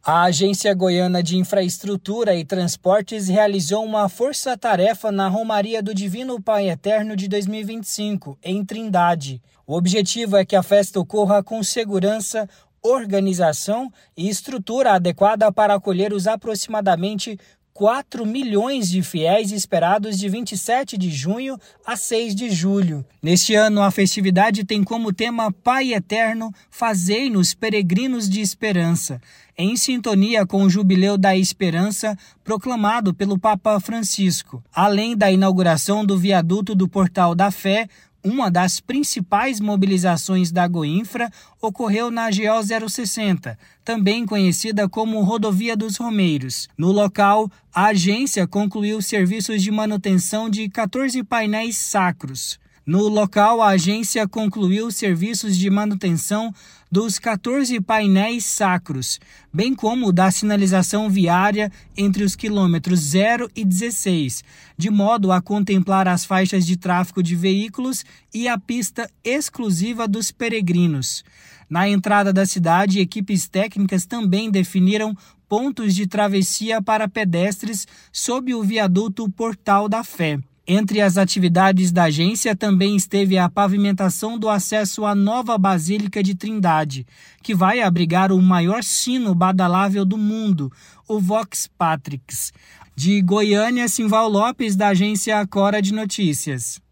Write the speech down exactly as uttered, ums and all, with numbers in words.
A Agência Goiana de Infraestrutura e Transportes realizou uma força-tarefa na Romaria do Divino Pai Eterno de dois mil e vinte e cinco, em Trindade. O objetivo é que a festa ocorra com segurança, organização e estrutura adequada para acolher os aproximadamente quatro milhões de fiéis esperados de vinte e sete de junho a seis de julho. Neste ano, a festividade tem como tema Pai Eterno, fazei-nos peregrinos de esperança, em sintonia com o Jubileu da Esperança proclamado pelo Papa Francisco. Além da inauguração do viaduto do Portal da Fé, uma das principais mobilizações da Goinfra ocorreu na G O zero sessenta, também conhecida como Rodovia dos Romeiros. No local, a agência concluiu serviços de manutenção de quatorze painéis sacros. No local, a agência concluiu serviços de manutenção dos quatorze painéis sacros, bem como da sinalização viária entre os quilômetros zero e dezesseis, de modo a contemplar as faixas de tráfego de veículos e a pista exclusiva dos peregrinos. Na entrada da cidade, equipes técnicas também definiram pontos de travessia para pedestres sob o viaduto Portal da Fé. Entre as atividades da agência também esteve a pavimentação do acesso à nova Basílica de Trindade, que vai abrigar o maior sino badalável do mundo, o Vox Patrix. De Goiânia, Simval Lopes, da agência Cora de Notícias.